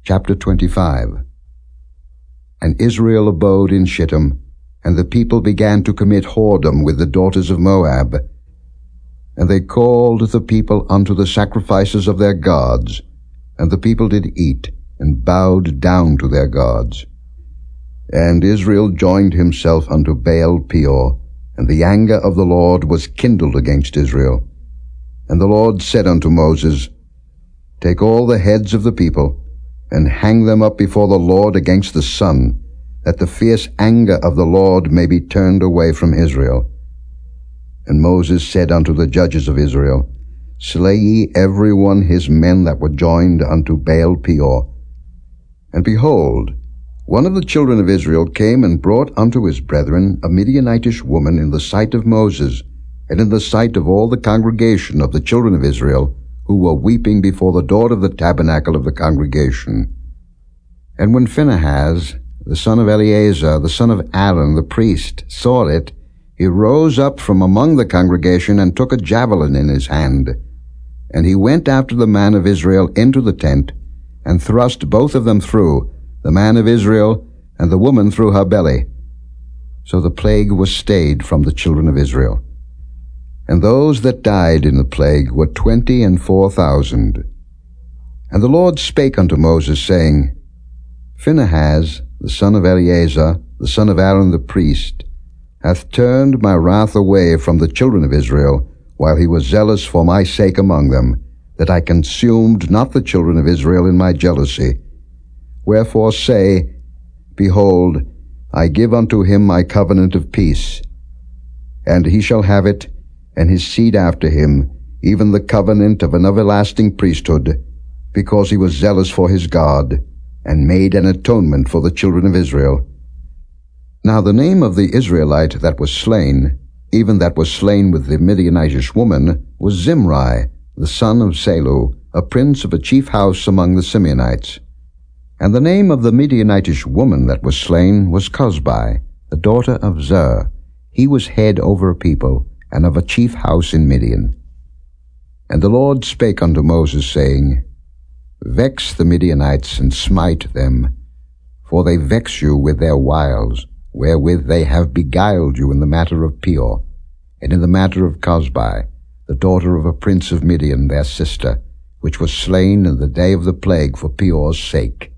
Chapter 25. And Israel abode in Shittim, and the people began to commit whoredom with the daughters of Moab. And they called the people unto the sacrifices of their gods, and the people did eat, and bowed down to their gods. And Israel joined himself unto Baal Peor, and the anger of the Lord was kindled against Israel. And the Lord said unto Moses, Take all the heads of the people, and hang them up before the Lord against the sun, that the fierce anger of the Lord may be turned away from Israel. And Moses said unto the judges of Israel, Slay ye every one his men that were joined unto Baal Peor. And behold, one of the children of Israel came and brought unto his brethren a Midianitish woman in the sight of Moses, and in the sight of all the congregation of the children of Israel, who were weeping before the door of the tabernacle of the congregation. And when Phinehas, the son of Eleazar, the son of Aaron, the priest, saw it, he rose up from among the congregation and took a javelin in his hand. And he went after the man of Israel into the tent, and thrust both of them through, the man of Israel and the woman through her belly. So the plague was stayed from the children of Israel. And those that died in the plague were 24,000. And the Lord spake unto Moses, saying, Phinehas, the son of Eleazar, the son of Aaron the priest, hath turned my wrath away from the children of Israel, while he was zealous for my sake among them, that I consumed not the children of Israel in my jealousy. Wherefore say, Behold, I give unto him my covenant of peace. And he shall have it, and his seed after him, even the covenant of an everlasting priesthood, because he was zealous for his God, and made an atonement for the children of Israel. Now the name of the Israelite that was slain, even that was slain with the Midianitish woman, was Zimri, the son of Salu, a prince of a chief house among the Simeonites. And the name of the Midianitish woman that was slain was Cozbi, the daughter of Zer. He was head over a people, and of a chief house in Midian. And the Lord spake unto Moses, saying, Vex the Midianites, and smite them, for they vex you with their wiles, wherewith they have beguiled you in the matter of Peor, and in the matter of Cozbi, the daughter of a prince of Midian, their sister, which was slain in the day of the plague for Peor's sake.